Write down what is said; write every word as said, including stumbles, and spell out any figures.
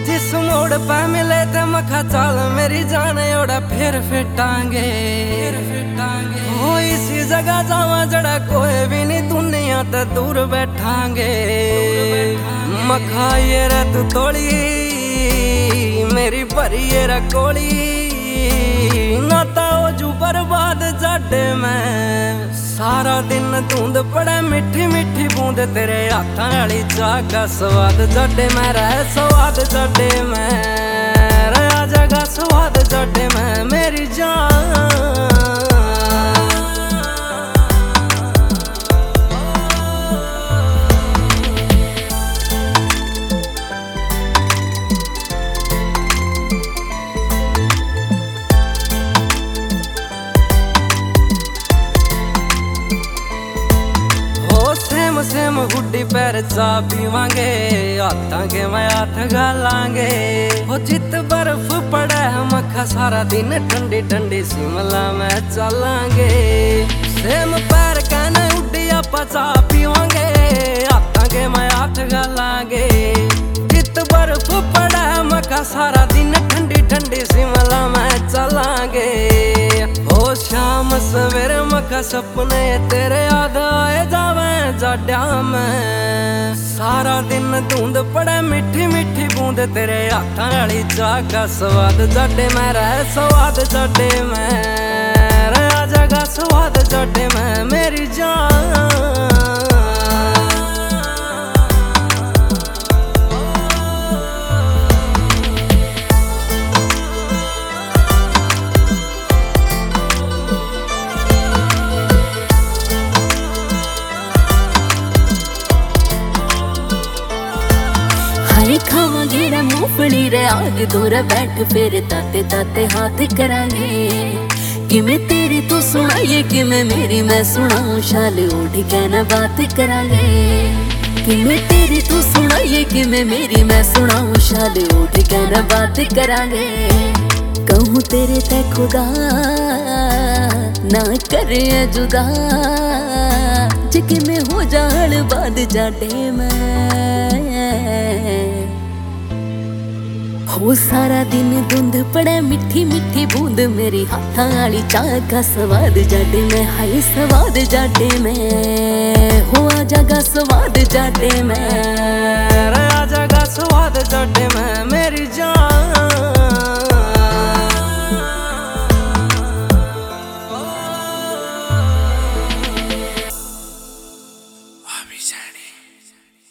जिस मोड़ पे मिले ते मखा चाल मेरी जान ओड़ा फिर फिटांगे फिर फिटांगे हो इसी जगह जावा जड़ा कोई भी नहीं दुनिया ते दूर बैठांगे मखा ये रे तू तोड़ी मेरी भरी ये रे कोड़ी नाता हो जू बर्बाद जाडे में सारा दिन धुंध पड़े मिठी मिठी बूंद तेरे हाथां वाली चाह का स्वाद जाडे में रह स्वाद जाडे में रहा जगा स्वाद जाडे में मेरी जान। सेम गुड्डी पैर चा पीवांगे हाथां के मैं हाथ गालांगे हो जित बर्फ पड़े मखा सारा दिन ठंडी ठंडी शिमला में चलांगे सेम पैर कहने उड्डी आपा चा पीवांगे हाथां के मैं हाथ गालांगे जित बर्फ पड़े मखा सारा दिन ठंडी ठंडी शिमला में चलांगे हो शाम सवेरे मखा सपने तेरे याद आए जावे जाड्या में सारा दिन धुंध पड़े मिठी मिठी बूंद तेरे हाथां वाली चाह का स्वाद जाडे में रह स्वाद जाडे में रहा जगा स्वाद जाडे में मेरी जान। खावा घेरा मूंगफली रे आग दूर बैठ फिर ताते ताते हाथ करांगे किमें तेरी तू सुनाइए किमें मेरी मैं सुनाऊं शाल उठ के न बात करांगे किमें तेरी तू सुनाइए किमें मेरी मैं सुनाऊं शाल उठ के न बात करांगे कहूँ तेरे ते खुदा ना करे जुदा जिके में हो जाल बाद जाडे में हो सारा दिन धुंध पड़े मिठी मिठी बूंद मेरी हाथां वाली चाह का स्वाद जाडे में हाय स्वाद जाडे में हो आ जागा स्वाद जाडे में रहा जगा स्वाद जाडे में मेरी जान।